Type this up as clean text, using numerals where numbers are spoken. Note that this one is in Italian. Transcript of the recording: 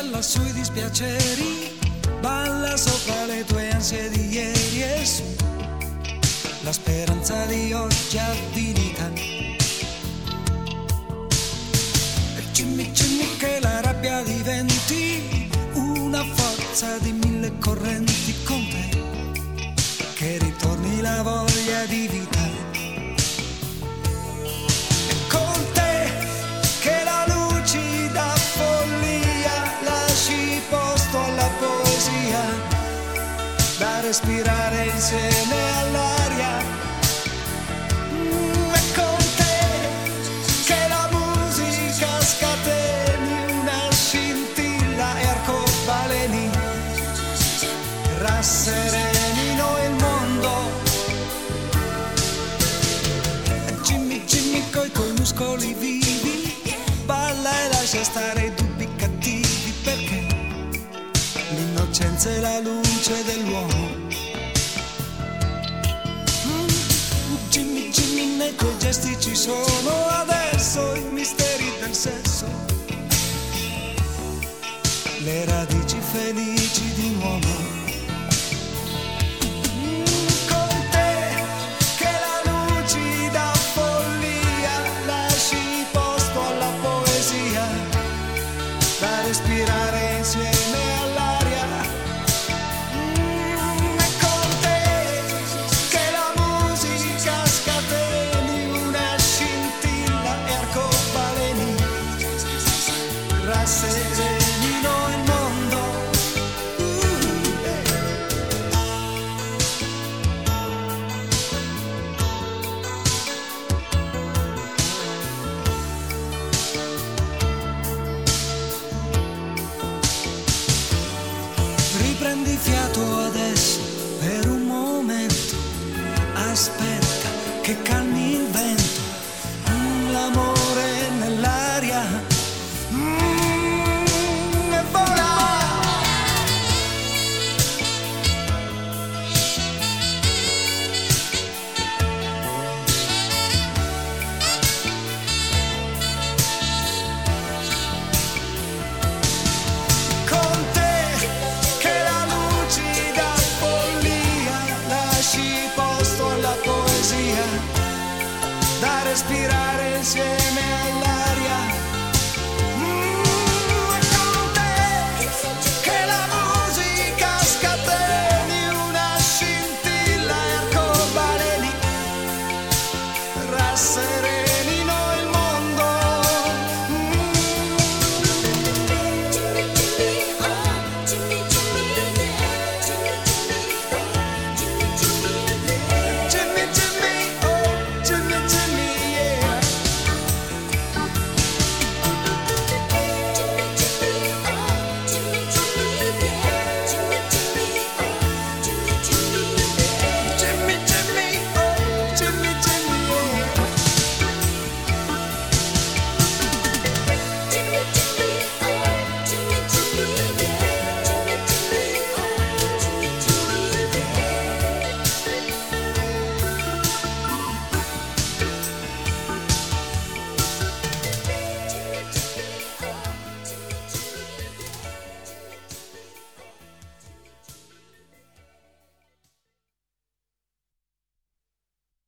cancella sui dispiaceri, balla sopra le tue ansie di ieri e su la speranza di oggi avvilita. E Jimmy che la rabbia diventi una forza di mille correnti con te, che ritorni la voglia di vita. E con te che la lucida follia lasci posto alla poesia, da respirare insieme all'aria. E con te che la musica scateni una scintilla e arcobaleni rasserenino il mondo. E Jimmy coi tuoi muscoli vivi balla e lascia stare i dubbi cattivi, perché l'innocenza è la luce dell'uomo. Jimmy, nei tuoi gesti ci sono adesso i misteri del sesso, le radici felici di un uomo. Con te che la lucida follia lasci posto alla poesia, da respirare insieme all'aria. E con te che la musica scateni una scintilla e arcobaleni rasserenino il mondo. Riprendi fiato adesso per un momento, aspetta che calmi il vento, l'amore nell'aria, e vola. Con te che la lucida follia lasci posto alla poesia, da respirare insieme